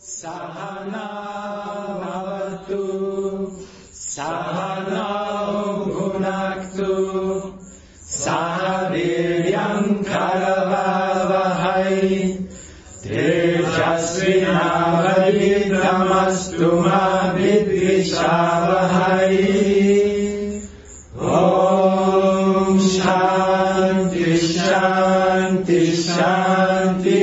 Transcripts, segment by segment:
Sahana Bhavatu Sahana Bhunaktu Sahaviryam Karavavahai Tejasvinavaditamastu ma vidvishavahai. Om Shanti Shanti Shanti.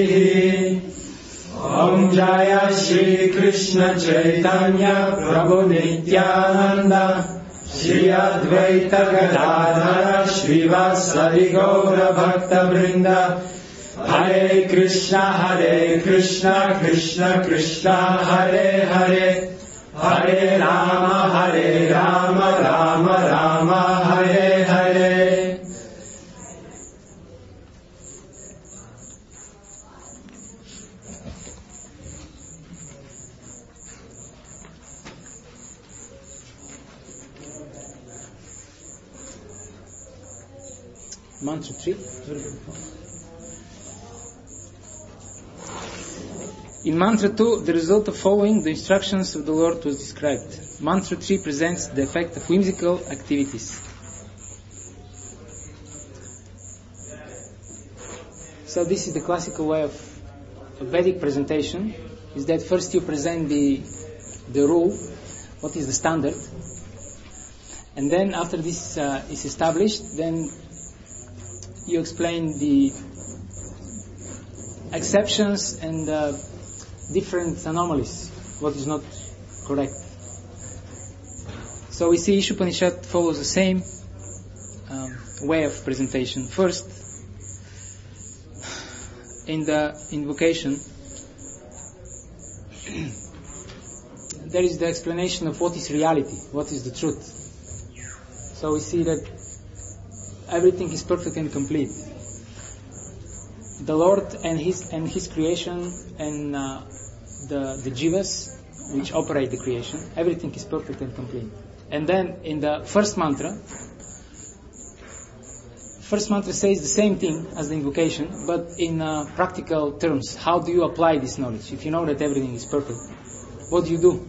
Om Jaya Shri Krishna Chaitanya Prabhu Nityananda Shri Advaita Gadadhara Shrivasadi Gaura Bhakta Vrinda. Hare Krishna Krishna Krishna Hare Hare, Hare Rama Rama Rama Hare Hare. Mantra 3. In Mantra 2, the result of following the instructions of the Lord was described. Mantra 3 presents the effect of whimsical activities. So this is the classical way of Vedic presentation, is that first you present the rule, what is the standard, and then after this is established, then you explain the exceptions and different anomalies, what is not correct. So we see Ishopanishad follows the same way of presentation. First, in the invocation, there is the explanation of what is reality, what is the truth. So we see that everything is perfect and complete. The Lord and His creation and the jivas which operate the creation, everything is perfect and complete. And then in the first mantra says the same thing as the invocation, but in practical terms. How do you apply this knowledge? If you know that everything is perfect, what do you do?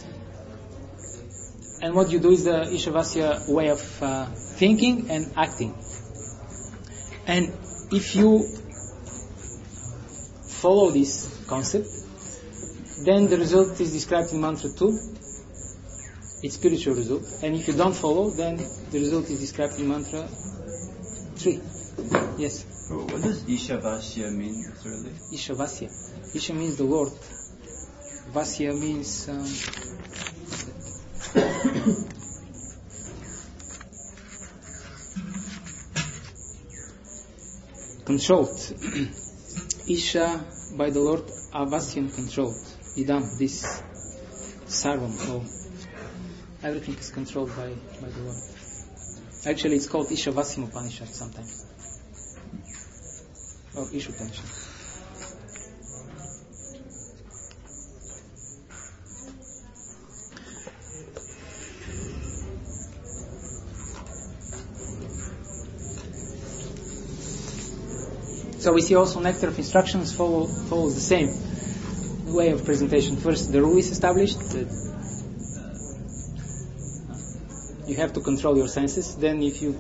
And what you do is the Ishavasya way of thinking and acting. And if you follow this concept, then the result is described in Mantra 2. It's spiritual result. And if you don't follow, then the result is described in Mantra 3. Yes? What does Ishavasya mean, literally? Ishavasya. Isha means the Lord. Vasya means... controlled. Isha by the Lord, Avasyan controlled. Idam, this Sarvam, all. Everything is controlled by the Lord. Actually, it's called Ishavasim Upanishad sometimes. Or Ishupanishad. So we see also Nectar of Instructions follows the same way of presentation. First, the rule is established. You have to control your senses. Then if you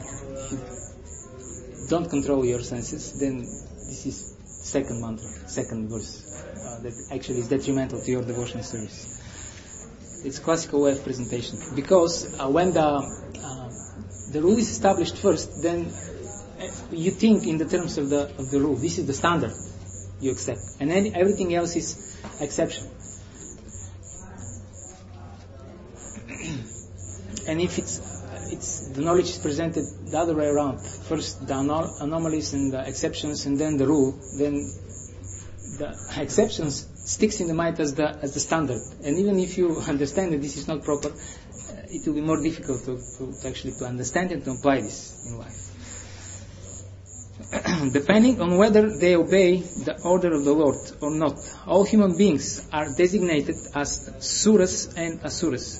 don't control your senses, then this is second mantra, second verse. That actually is detrimental to your devotional service. It's classical way of presentation. Because when the rule is established first, then you think in the terms of the rule. This is the standard you accept, and then everything else is exception. And if it's the knowledge is presented the other way around, first the anomalies and the exceptions, and then the rule, then the exceptions sticks in the mind as the standard. And even if you understand that this is not proper, it will be more difficult to actually to understand and to apply this in life. Depending on whether they obey the order of the Lord or not, all human beings are designated as Suras and Asuras.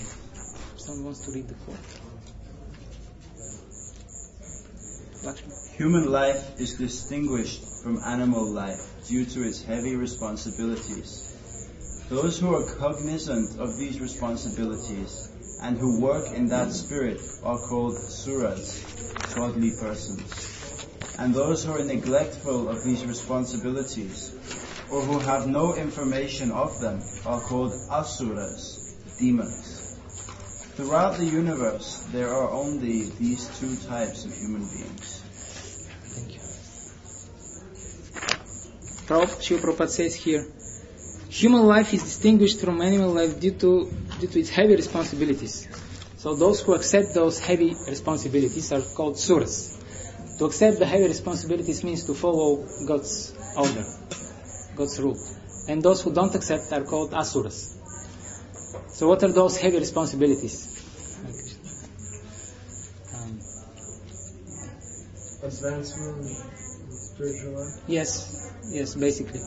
Someone wants to read the quote? Lakshmi. Human life is distinguished from animal life due to its heavy responsibilities. Those who are cognizant of these responsibilities and who work in that spirit are called suras, godly persons. And those who are neglectful of these responsibilities or who have no information of them are called asuras, demons. Throughout the universe, there are only these two types of human beings. Thank you. Srila Prabhupada says here, human life is distinguished from animal life due to its heavy responsibilities. So those who accept those heavy responsibilities are called suras. To accept the heavy responsibilities means to follow God's order, God's rule. And those who don't accept are called asuras. So what are those heavy responsibilities? Advancement in spiritual life? Yes, basically.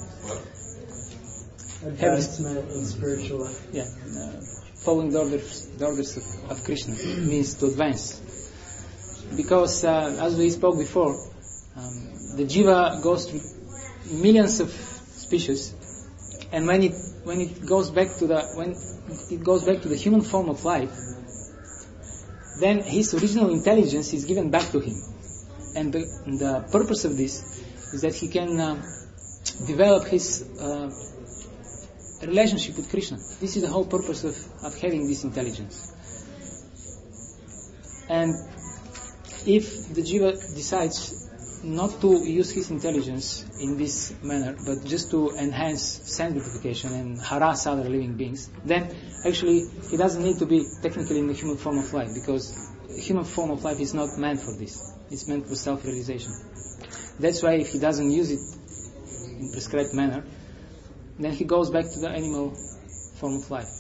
Advancement in spiritual life. Yeah, following the orders of Krishna means to advance. Because as we spoke before, the jiva goes through millions of species, and when it goes back to the human form of life, then his original intelligence is given back to him, and the purpose of this is that he can develop his relationship with Krishna. This is the whole purpose of having this intelligence. And if the jiva decides not to use his intelligence in this manner, but just to enhance sanctification and harass other living beings, then actually he doesn't need to be technically in the human form of life, because the human form of life is not meant for this. It's meant for self-realization. That's why if he doesn't use it in prescribed manner, then he goes back to the animal form of life.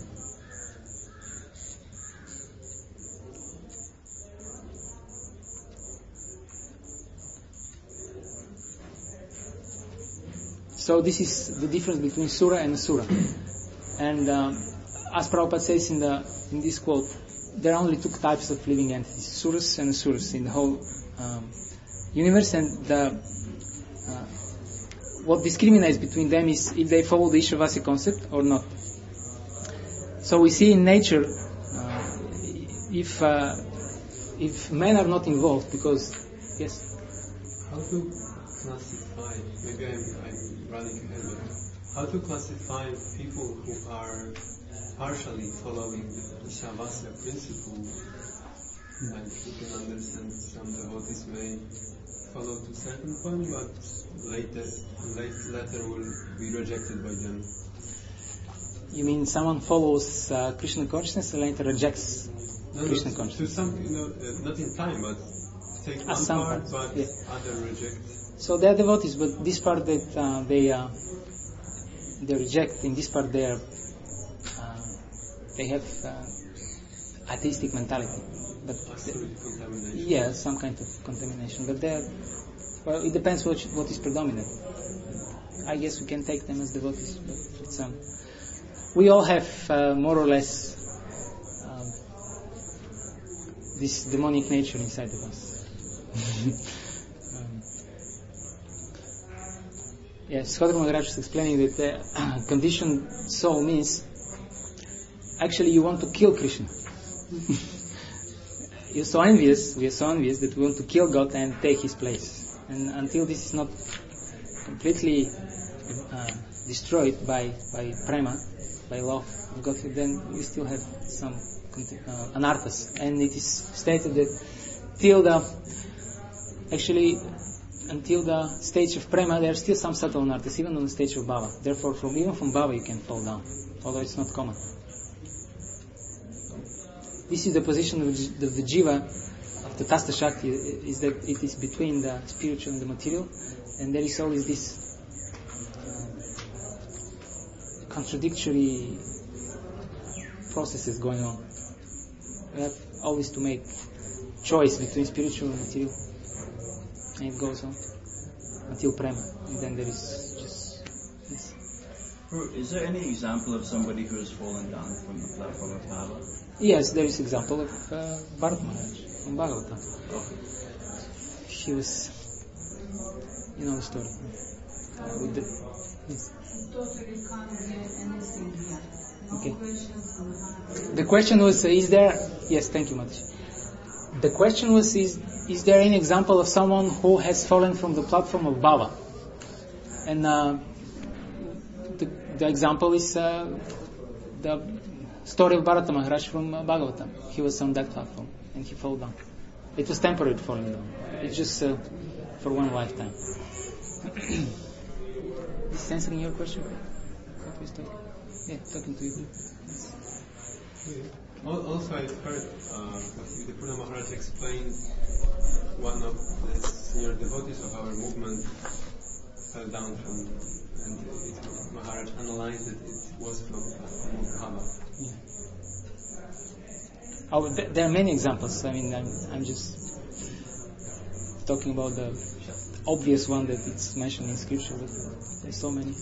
So this is the difference between sura and asura. And as Prabhupada says in this quote, there are only two types of living entities, suras and asuras, in the whole universe, and what discriminates between them is if they follow the Ishavasi concept or not. So we see in nature, if men are not involved, because yes. How to classify? Maybe I'm running ahead, but how to classify people who are partially following the Shavasya principle? Like you can understand some devotees may follow to certain point, but later will be rejected by them. You mean someone follows Krishna consciousness and later rejects Krishna consciousness? To some, not in time, but take one part, but other reject. So they are devotees, but this part that they reject, in this part they have atheistic mentality. But some kind of contamination. But it depends what is predominant. I guess we can take them as devotees, but it's we all have more or less this demonic nature inside of us. Yes, Shodhana Maharaj is explaining that conditioned soul means actually you want to kill Krishna. We are so envious that we want to kill God and take His place. And until this is not completely destroyed by prema, by love of God, then we still have some anarthas. And it is stated that until the stage of prema, there are still some subtle anarthas, even on the stage of bhava. Therefore, even from bhava you can fall down, although it's not common. This is the position of the jiva, of the Tasta Shakti, is that it is between the spiritual and the material, and there is always this contradictory processes going on. We have always to make choice between spiritual and material, and it goes on until prema, and then there is just this. Is there any example of somebody who has fallen down from the platform of bhava? Yes, there is example of Bharat Maharaj from Bhagavatam. he was, you know the story. With the, yes. Totally can't get anything here. No Okay. questions. The question was, is there? Yes, thank you, Mataji. The question was, is there any example of someone who has fallen from the platform of Baba? And the example is the story of Bharata Maharaj from Bhagavatam. He was on that platform and he fell down. It was temporary falling down. It's just for one lifetime. Is answering your question? What was talking? Yeah, talking to you. Also, I've heard the Purna Maharaj explained one of the senior devotees of our movement fell down from, and Maharaj analyzed it. It was from Bhava. Yeah. Oh, there are many examples. I mean, I'm just talking about the obvious one that it's mentioned in scripture, but there's so many.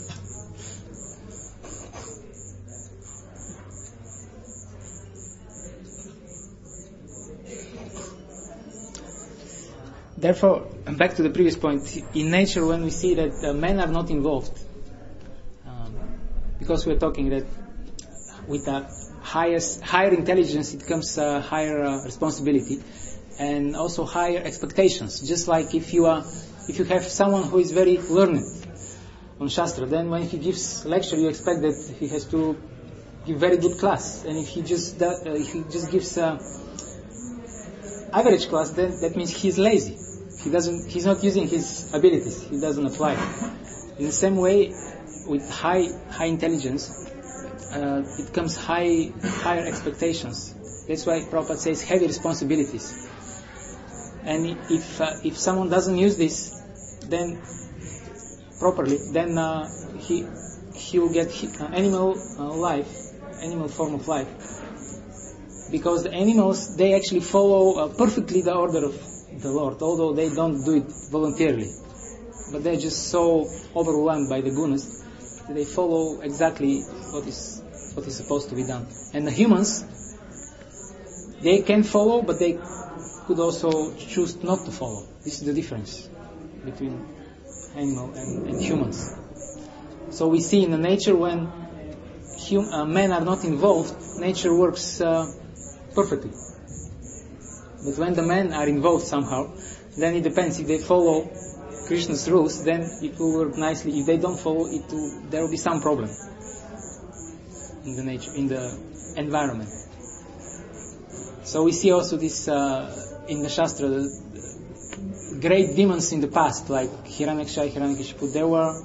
Therefore, back to the previous point, in nature when we see that men are not involved, because we're talking that with a higher intelligence it comes higher responsibility and also higher expectations. Just like if you have someone who is very learned on Shastra, then when he gives lecture you expect that he has to give very good class, and if he just gives average class, then that means he's lazy. He's not using his abilities. He doesn't apply. In the same way, with high intelligence, it comes higher expectations. That's why Prabhupada says heavy responsibilities. And if someone doesn't use this, then properly, then he will get animal form of life. Because the animals, they actually follow perfectly the order of the Lord, although they don't do it voluntarily. But they're just so overwhelmed by the gunas that they follow exactly what is supposed to be done. And the humans, they can follow, but they could also choose not to follow. This is the difference between animal and humans. So we see in the nature when men are not involved, nature works perfectly. But when the men are involved somehow, then it depends. If they follow Krishna's rules, then it will work nicely. If they don't follow, there will be some problem in the nature, in the environment. So we see also this in the Shastra, the great demons in the past, like Hiranyaksha, Hiranyakashipu, they were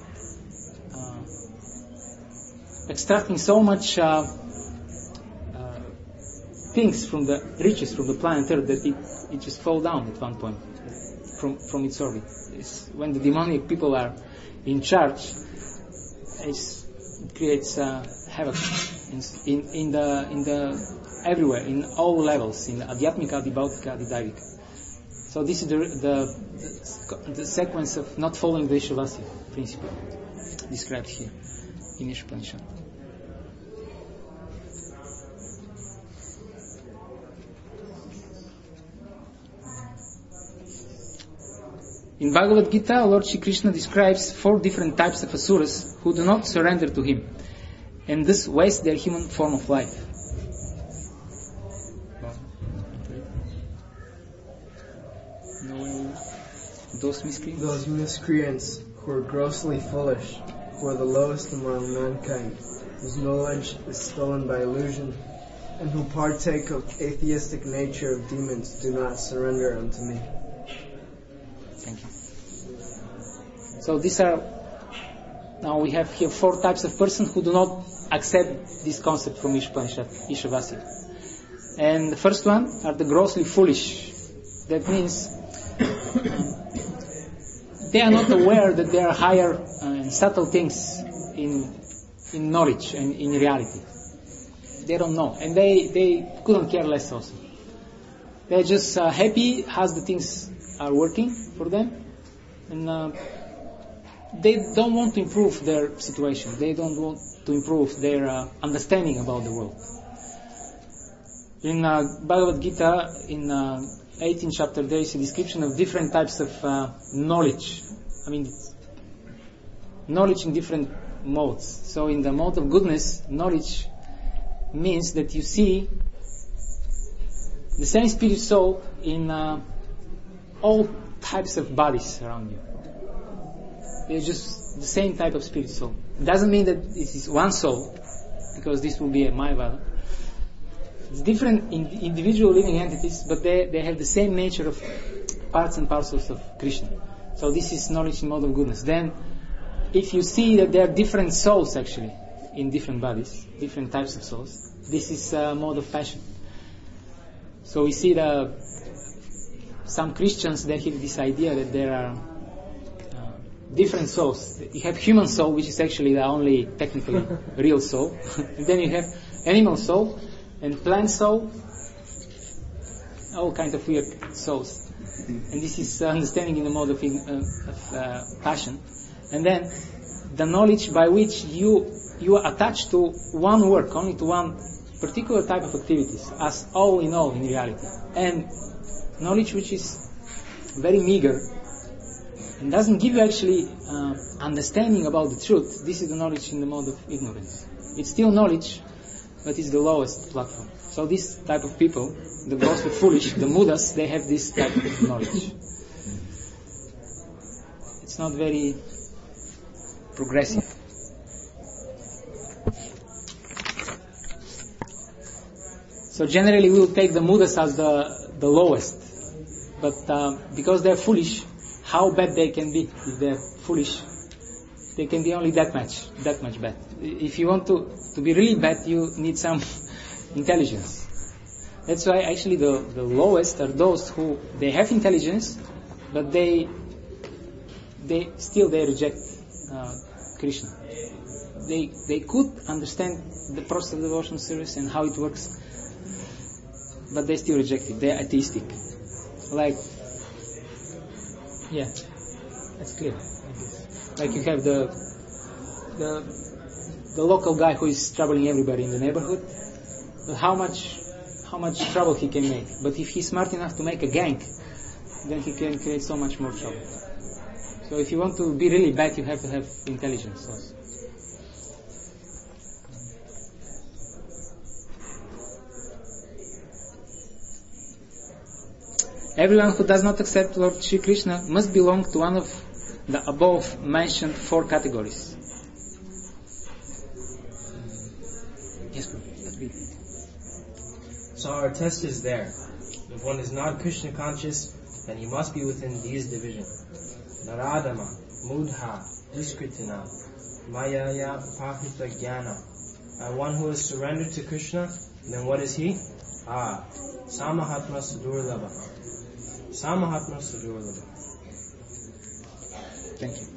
extracting so much things from the riches from the planet Earth that it just fell down at one point from its orbit. When the demonic people are in charge, it creates havoc in the everywhere, in all levels, in the Adhyatmika, the Bhautika, the Daivika. So this is the sequence of not following the Ishavasya principle described here in Ishopanishad. In Bhagavad Gita, Lord Shri Krishna describes 4 different types of asuras who do not surrender to Him, and thus waste their human form of life. Those miscreants? Those miscreants who are grossly foolish, who are the lowest among mankind, whose knowledge is stolen by illusion, and who partake of atheistic nature of demons, do not surrender unto me. Thank you. So now we have here 4 types of persons who do not accept this concept from Ishavasya. And the first one are the grossly foolish. That means they are not aware that there are higher and subtle things in knowledge and in reality. They don't know, and they couldn't care less also. They're just happy as the things are working for them, and they don't want to improve their situation. They don't want to improve their understanding about the world. In Bhagavad Gita, in 18th chapter, there is a description of different types of knowledge. I mean, knowledge in different modes. So in the mode of goodness, knowledge means that you see the same spirit soul in all types of bodies around you. They're just the same type of spirit soul. It doesn't mean that it is one soul, because this will be a Mayavada. It's different individual living entities, but they have the same nature of parts and parcels of Krishna. So this is knowledge in mode of goodness. Then, if you see that there are different souls actually in different bodies, different types of souls, this is mode of passion. So we see that some Christians, they have this idea that there are different souls. You have human soul, which is actually the only technically real soul. And then you have animal soul and plant soul, all kinds of weird souls. And this is understanding in the mode of passion. And then the knowledge by which you are attached to one work, only to one particular type of activities, as all in all in reality. And knowledge which is very meager and doesn't give you actually understanding about the truth. This is the knowledge in the mode of ignorance. It's still knowledge, but it's the lowest platform. So this type of people, the grossly foolish, the mudas, they have this type of knowledge. It's not very progressive. So generally we will take the mudas as the lowest. But because they're foolish, how bad they can be if they're foolish? They can be only that much bad. If you want to be really bad, you need some intelligence. That's why actually the lowest are those who they have intelligence, but they reject Krishna. They could understand the process of devotional service and how it works, but they still reject it. They're atheistic. Like, yeah, that's clear. Like you have the local guy who is troubling everybody in the neighborhood. How much trouble he can make. But if he's smart enough to make a gang, then he can create so much more trouble. So if you want to be really bad, you have to have intelligence also. Everyone who does not accept Lord Shri Krishna must belong to one of the above mentioned 4 categories. Yes, please. So our test is there. If one is not Krishna conscious, then he must be within these divisions. Naradama, Mudha, Duskritina, Mayaya, Pakrita Jnana. And one who is surrendered to Krishna, then what is he? Samahatma Sudurlabha. Samahatma Sudurlabha. Thank you.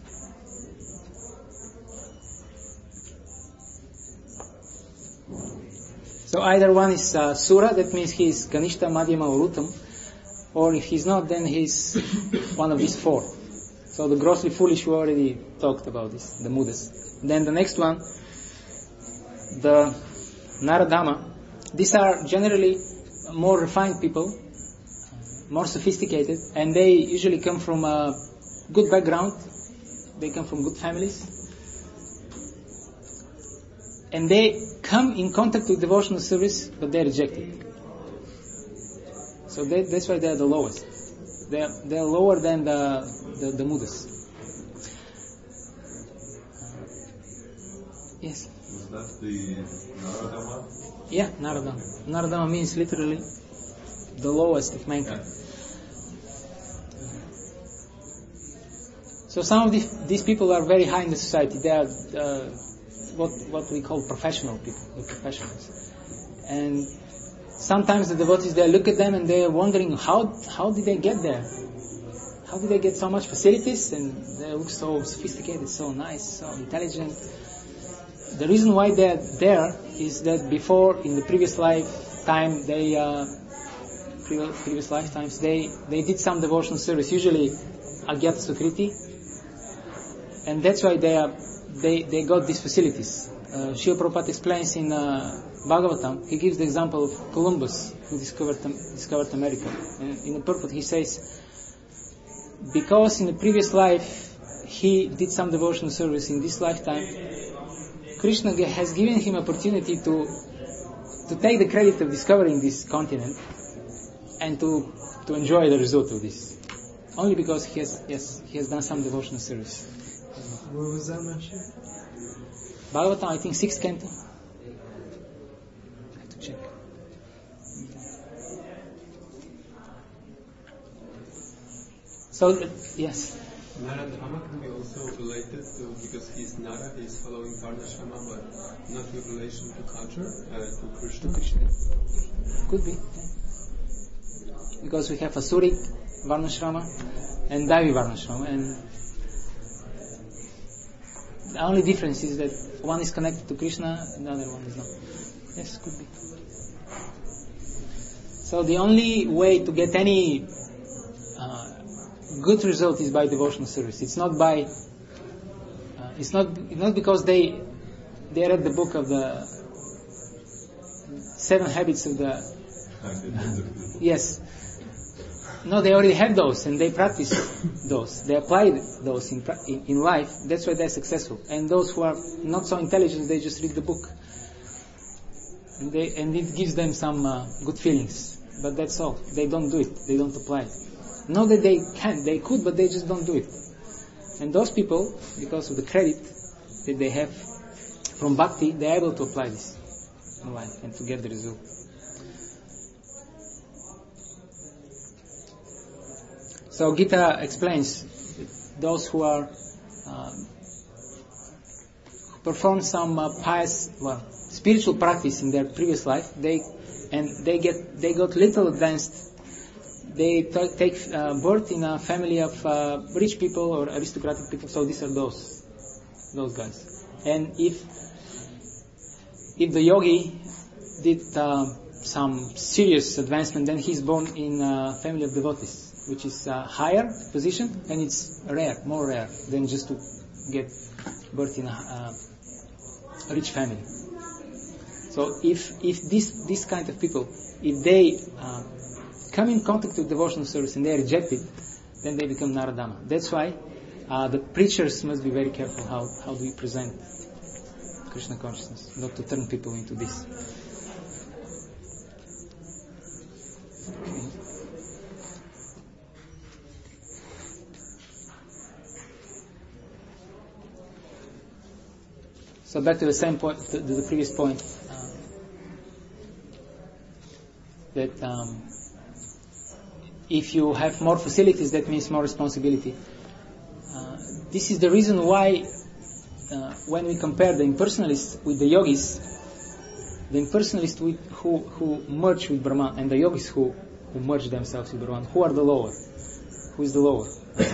So either one is Sura, that means he is Kanishta, Madhyama or Uttam, or if he's not, then he's one of these 4. So the grossly foolish, we already talked about this, the Mudas. Then the next one, the Naradama. These are generally more refined people, more sophisticated, and they usually come from a good background. They come from good families. And they come in contact with devotional service, but they reject it. So that's why they are the lowest. They are lower than the Mudas. Yes? Is that the Naradama? Yeah, Naradama. Naradama means literally the lowest of mankind. Yeah. So some of these people are very high in the society. They are what we call professional people, the professionals. And sometimes the devotees, they look at them and they are wondering how did they get there? How did they get so much facilities? And they look so sophisticated, so nice, so intelligent. The reason why they are there is that before, in the previous lifetime, previous lifetimes, they did some devotional service, usually Agyata Sukriti, and that's why they got these facilities. Srila Prabhupada explains in Bhagavatam, he gives the example of Columbus, who discovered America. And in the purport he says, because in the previous life he did some devotional service, in this lifetime Krishna has given him opportunity to take the credit of discovering this continent and to enjoy the result of this. Only because he has done some devotional service. Where was that mentioned? Bhagavatam, I think 6th canto. I have to check. So, yes. Naradama can be also related to, because he's Nara, he's following Varnashrama, but not with relation to culture, to Krishna. Could be. Because we have Asuric Varnashrama and Daivi Varnashrama, and the only difference is that one is connected to Krishna and the other one is not. Yes, could be. So the only way to get any good result is by devotional service. It's not by. It's not because they read the book of the 7 habits of the. Yes. No, they already have those and they practice those. They apply those in life. That's why they're successful. And those who are not so intelligent, they just read the book, and it gives them some good feelings. But that's all. They don't do it. They don't apply it. Not that they can, they could, but they just don't do it. And those people, because of the credit that they have from bhakti, they're able to apply this in life and to get the result. So Gita explains that those who are perform some pious, spiritual practice in their previous life, they got little advanced. They take birth in a family of rich people or aristocratic people. So these are those guys. And if the yogi did some serious advancement, then he's born in a family of devotees, which is a higher position, and it's more rare than just to get birth in a rich family. So if this kind of people, if they come in contact with devotional service and they reject it, then they become Naradama. That's why the preachers must be very careful how do we present Krishna consciousness, not to turn people into this. Okay. So back to the same point, to the previous point, that if you have more facilities, that means more responsibility. This is the reason why when we compare the impersonalists with the yogis, the impersonalists who merge with Brahman and the yogis who merge themselves with Brahman, who are the lower? Who is the lower?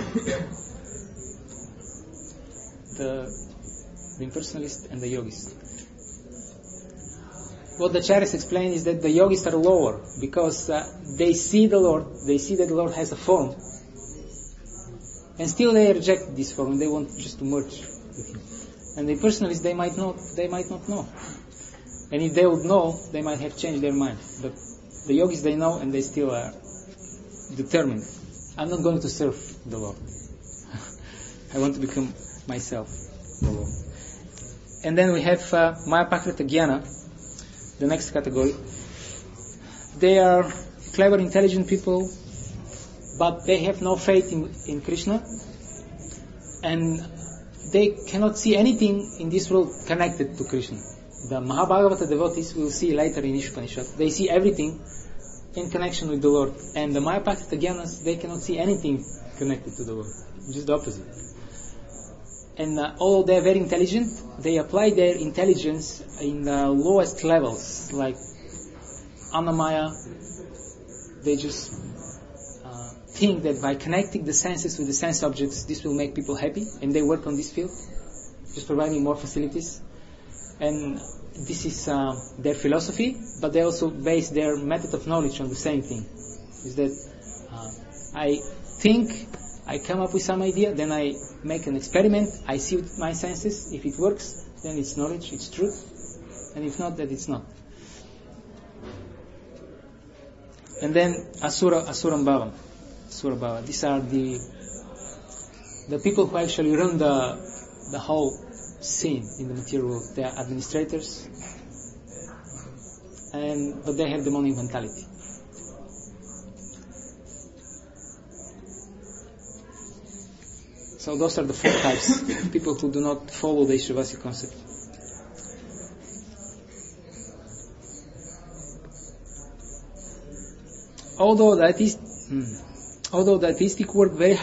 The impersonalist and the yogis. What the Acharyas explain is that the yogis are lower because they see the Lord, they see that the Lord has a form, and still they reject this form. They want just to merge with Him. And the impersonalists, they might not know. And if they would know, they might have changed their mind. But the yogis, they know, and they still are determined. I'm not going to serve the Lord. I want to become myself the Lord. And then we have Mayapakrita Jnana, the next category. They are clever, intelligent people, but they have no faith in Krishna, and they cannot see anything in this world connected to Krishna. The Mahabhagavata devotees, we'll see later in Ishopanishad, they see everything in connection with the Lord. And the Mayapakrita Jnanas, they cannot see anything connected to the Lord. Just the opposite. And although they are very intelligent, they apply their intelligence in the lowest levels, like Annamaya. They just think that by connecting the senses with the sense objects, this will make people happy, and they work on this field, just providing more facilities. And this is their philosophy, but they also base their method of knowledge on the same thing. Is that I think, I come up with some idea, then I make an experiment, I see with my senses. If it works, then it's knowledge, it's truth, and if not, then it's not. And then Asuram Bhava. These are the people who actually run the whole scene in the material world. They are administrators, but they have demonic mentality. So those are the 4 types, people who do not follow the Ishavasya concept. Although the atheists work very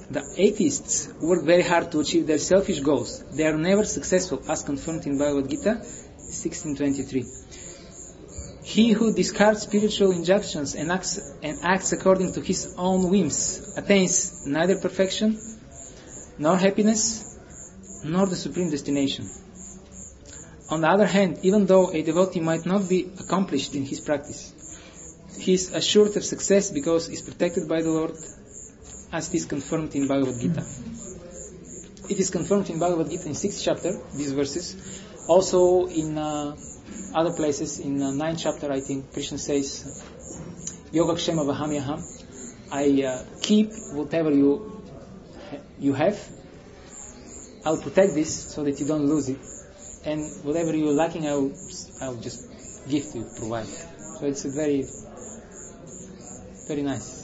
hard to achieve their selfish goals, they are never successful, as confirmed in Bhagavad Gita 16:23. He who discards spiritual injunctions and acts according to his own whims attains neither perfection, nor happiness, nor the supreme destination. On the other hand, even though a devotee might not be accomplished in his practice, he is assured of success because he is protected by the Lord, as it is confirmed in Bhagavad Gita. It is confirmed in Bhagavad Gita in 6th chapter, these verses. Also in other places, in 9th chapter, I think, Krishna says, Yogakshema Vahamyaham, I keep whatever you have. I'll protect this so that you don't lose it. And whatever you're lacking, I'll just give to you, provide. So it's a very, very nice.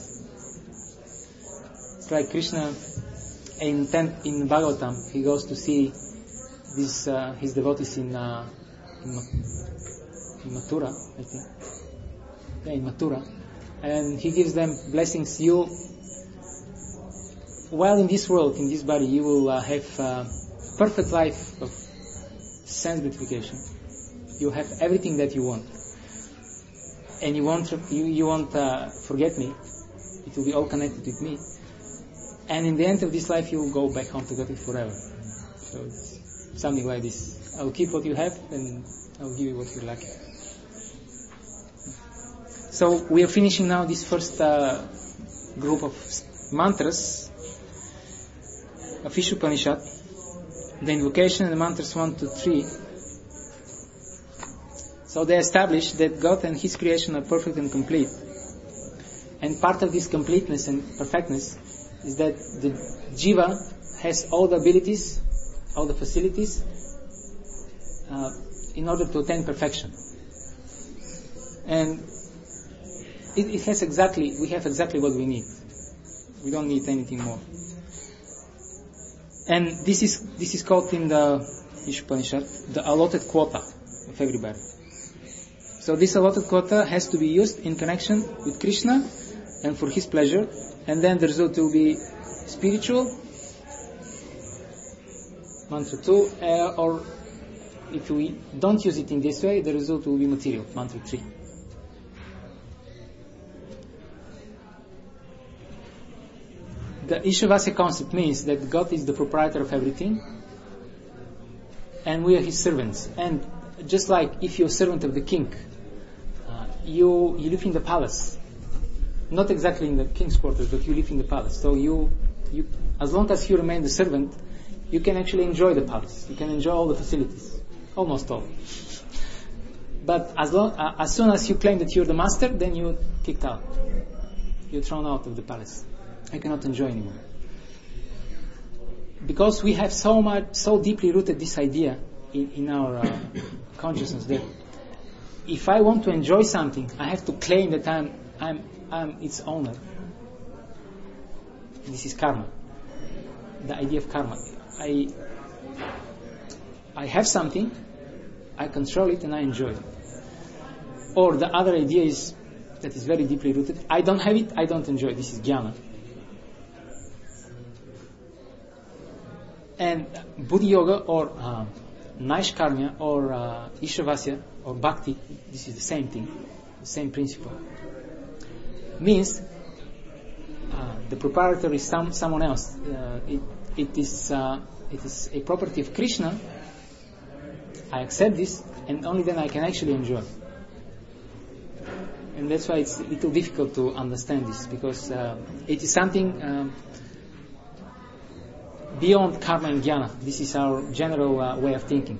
It's like Krishna in Bhagavatam, he goes to see his devotees in Mathura, I think. Yeah, in Mathura. And he gives them blessings. While in this world, in this body, you will have perfect life of sense gratification. You have everything that you want. And you won't forget me. It will be all connected with me. And in the end of this life, you will go back home to God forever. So it's something like this. I'll keep what you have, and I'll give you what you're lacking. So we are finishing now this first group of mantras of Ishopanishad, the invocation and the mantras 1 to 3. So they establish that God and His creation are perfect and complete. And part of this completeness and perfectness is that the jiva has all the abilities, all the facilities in order to attain perfection. And we have exactly what we need. We don't need anything more. And this is called in the Ishopanishad the allotted quota of everybody. So this allotted quota has to be used in connection with Krishna and for His pleasure, and then the result will be spiritual, mantra 2, or if we don't use it in this way, the result will be material, mantra 3. The Ishavasya concept means that God is the proprietor of everything, and we are His servants. And just like if you're a servant of the king, you live in the palace, not exactly in the king's quarters, but you live in the palace. So you as long as you remain the servant, you can actually enjoy the palace. You can enjoy all the facilities, almost all. But as soon as you claim that you're the master, then you're kicked out. You're thrown out of the palace. I cannot enjoy anymore. Because we have so deeply rooted this idea in our consciousness that if I want to enjoy something, I have to claim that I'm its owner. This is karma. The idea of karma. I have something, I control it, and I enjoy it. Or the other idea is that is very deeply rooted. I don't have it, I don't enjoy it. This is jnana. And Buddha Yoga or Naishkarmya or Ishavasya or Bhakti, this is the same thing, the same principle. Means the proprietor is someone else. It is a property of Krishna. I accept this, and only then I can actually enjoy. And that's why it's a little difficult to understand this, because it is something beyond karma and jnana. This is our general way of thinking.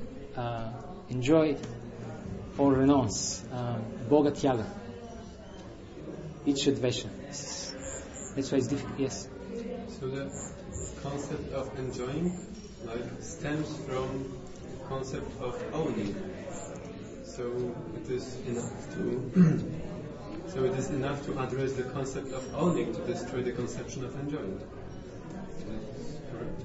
Enjoy or renounce, boga tyaga. Icha Dvesha. That's why it's difficult. Yes. So the concept of enjoying stems from the concept of owning. So it is enough to address the concept of owning to destroy the conception of enjoying. That's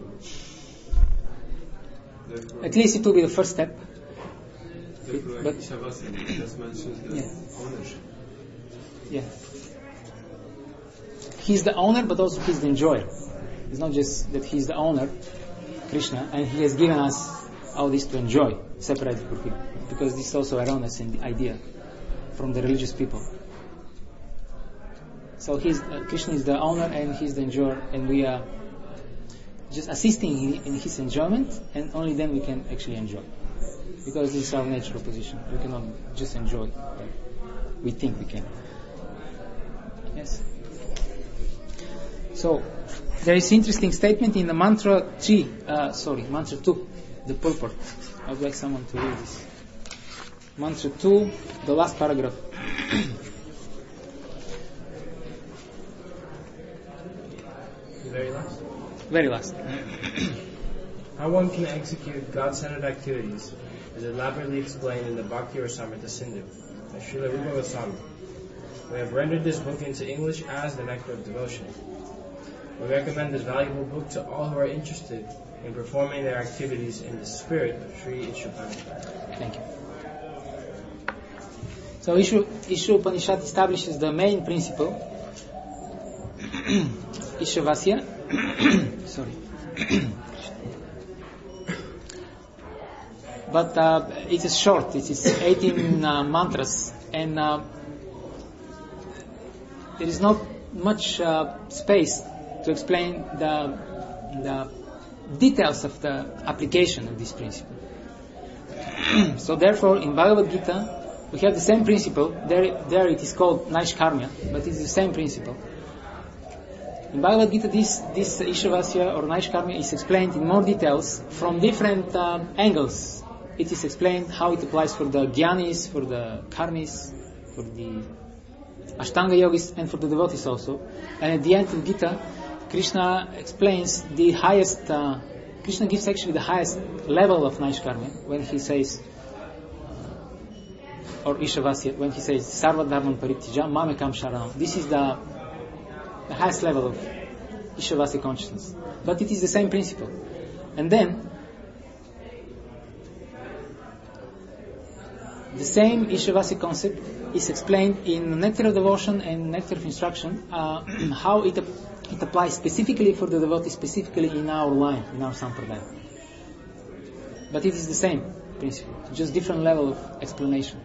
correct. Therefore, At least it will be the first step. Therefore, But- Ishavasana just mentions the ownership. Yeah. He's the owner, but also he's the enjoyer. It's not just that he's the owner, Krishna, and he has given us all this to enjoy, separated from him. Because this is also erroneous in the idea from the religious people. So Krishna is the owner and he's the enjoyer, and we are just assisting in his enjoyment, and only then we can actually enjoy. Because this is our natural position. We cannot just enjoy like we think we can. Yes. So, there is interesting statement in the mantra 2, the purport. I would like someone to read this. Mantra 2, the last paragraph. The very last. Very last. How one can execute God-centered activities is elaborately explained in the Bhakti Rasamrita Sindhu by Srila Rupa Goswami. We have rendered this book into English as the Nectar of Devotion. We recommend this valuable book to all who are interested in performing their activities in the spirit of Sri Ishopanishad. Thank you. So Isha Upanishad establishes the main principle, Ishavasya. Sorry. But it is short. It is 18 mantras, and there is not much space to explain the details of the application of this principle. So therefore, in Bhagavad Gita, we have the same principle. There it is called Naishkarmya, but it is the same principle. In Bhagavad Gita, this Ishavasya or Naishkarmya is explained in more details from different angles. It is explained how it applies for the Jnanis, for the Karmis, for the Ashtanga Yogis, and for the devotees also. And at the end of Gita, Krishna explains the highest, Krishna gives actually the highest level of Naishkarmya when he says, or Ishavasya, when he says, Sarva Dharman Parityaja Mamekam Sharanam. This is the highest level of Ishavasya consciousness. But it is the same principle. And then, the same Ishavasya concept is explained in Nectar of Devotion and Nectar of Instruction, how it applies specifically for the devotee, specifically in our line, in our Sampradaya. But it is the same principle, just different level of explanation.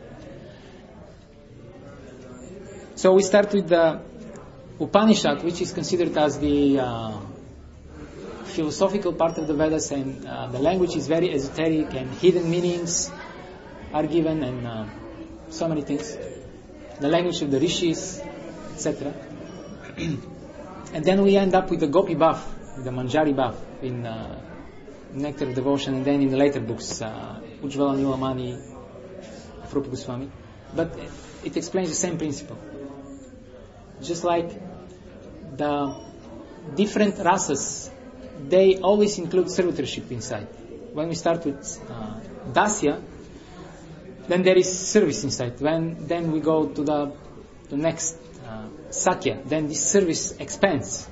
So we start with the Upanishad, which is considered as the philosophical part of the Vedas, and the language is very esoteric, and hidden meanings are given, and so many things. The language of the rishis, etc. And then we end up with the Gopi Bhav, the Manjari Bhav in Nectar of Devotion, and then in the later books, Ujjvala Nilamani, of Rupa Goswami. But it explains the same principle. Just like the different rasas, they always include servitorship inside. When we start with Dasya, then there is service inside. Then we go to the next Sakya. Then this service expands.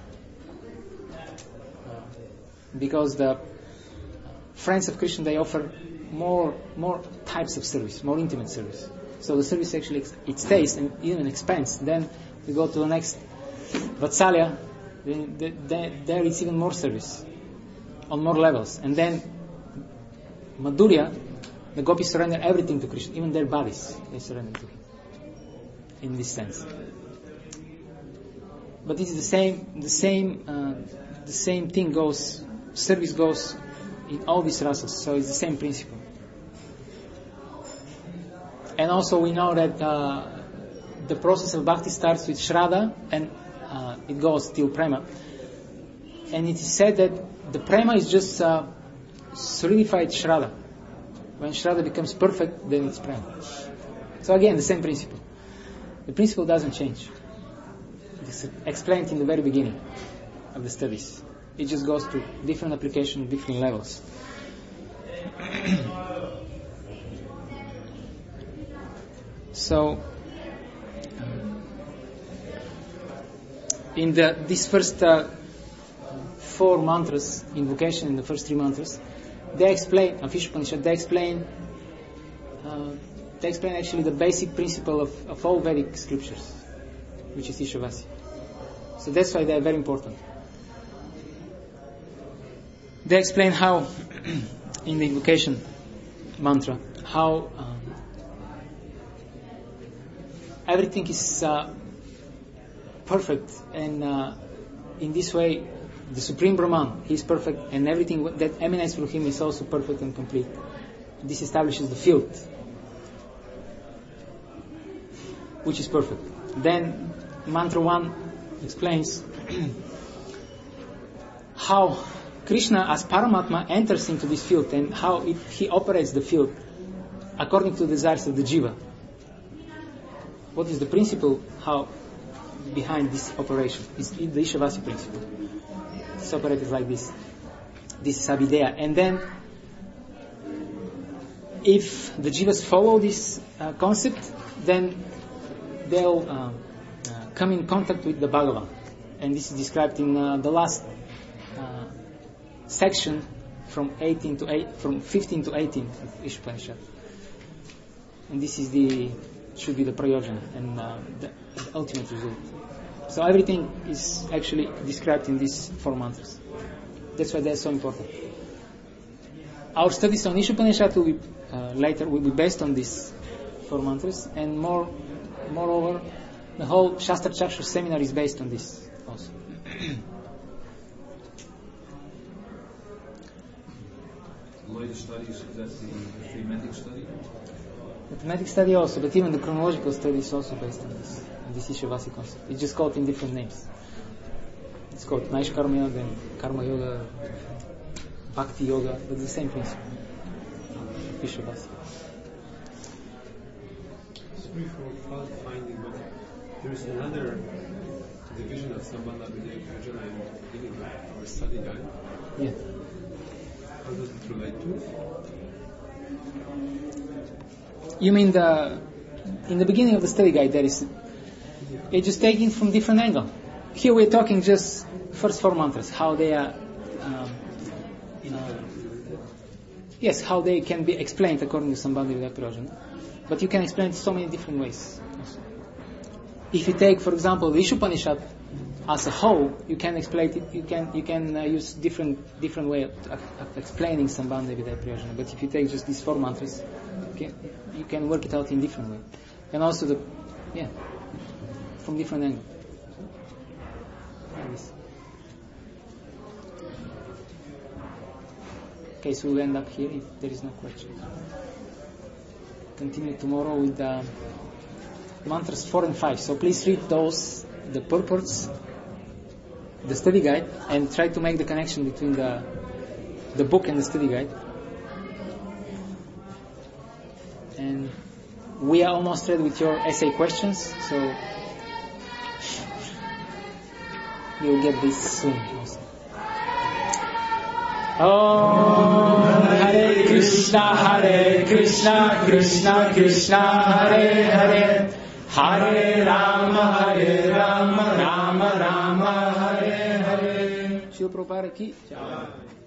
Because the friends of Krishna, they offer more types of service, more intimate service. So the service actually, it stays and even expands. Then we go to the next Vatsalya. There it's even more service on more levels. And then Madhurya, the gopis surrender everything to Krishna, even their bodies, they surrender to him. In this sense. But it is the same thing goes, service goes in all these rasas, so it's the same principle. And also we know that the process of bhakti starts with Shraddha, and it goes till Prema. And it is said that the Prema is just solidified Shraddha. When Shraddha becomes perfect, then it's Prema. So again, the same principle. The principle doesn't change. It's explained in the very beginning of the studies. It just goes to different application, different levels. So, in this first 4 mantras, invocation in the first 3 mantras, they explain, of Ishopanishad, they explain actually the basic principle of all Vedic scriptures, which is Ishavasya. So that's why they are very important. They explain how, in the invocation mantra, how everything is perfect, and in this way, the Supreme Brahman, he is perfect, and everything that emanates from him is also perfect and complete. This establishes the field, which is perfect. Then, mantra 1 explains how Krishna as Paramatma enters into this field and how he operates the field according to the desires of the jiva. What is the principle behind this operation? It's the Ishavasya principle. It's operated like this. This is Avideya. And then, if the jivas follow this concept, then they'll come in contact with the Bhagavan. And this is described in the last section from 15 to 18 of Ishopanishad. And this is should be the prayojana and the ultimate result. So everything is actually described in these 4 mantras. That's why they're so important. Our studies on Ishopanishad will be later will be based on these 4 mantras, and moreover, the whole Shastra Chakra seminar is based on this also. Later studies, is that the thematic study? The thematic study also, but even the chronological study is also based on this Ishavasya concept. It's just called in different names. It's called Naish Karma Yoga and Karma Yoga, Bhakti Yoga, but the same principle. Ishavasya. Sorry for fault finding, but there is another division of Sambandha Vidya Prajana in the beginning of our study guide. Yeah. How does it relate to it? You mean in the beginning of the study guide there is, it's just taken from different angle. Here we're talking just first 4 mantras, how they are, how they can be explained according to Sambandha Vidya Prajana. But you can explain it so many different ways. If you take, for example, the Ishopanishad as a whole, you can explain it. You can use different way of explaining Sambandha Vidya Prajana. But if you take just these 4 mantras, you can work it out in different way, and also from different angles. Okay, so we'll end up here if there is no question. Continue tomorrow with the mantras 4 and 5. So please read those, the purports, the study guide, and try to make the connection between the book and the study guide. And we are almost ready with your essay questions, so you'll get this soon also. Om Hare Krishna, Krishna Krishna, Hare Hare, Hare Rama, Rama Rama, Hare Hare. Shri Prabhupada ki jai.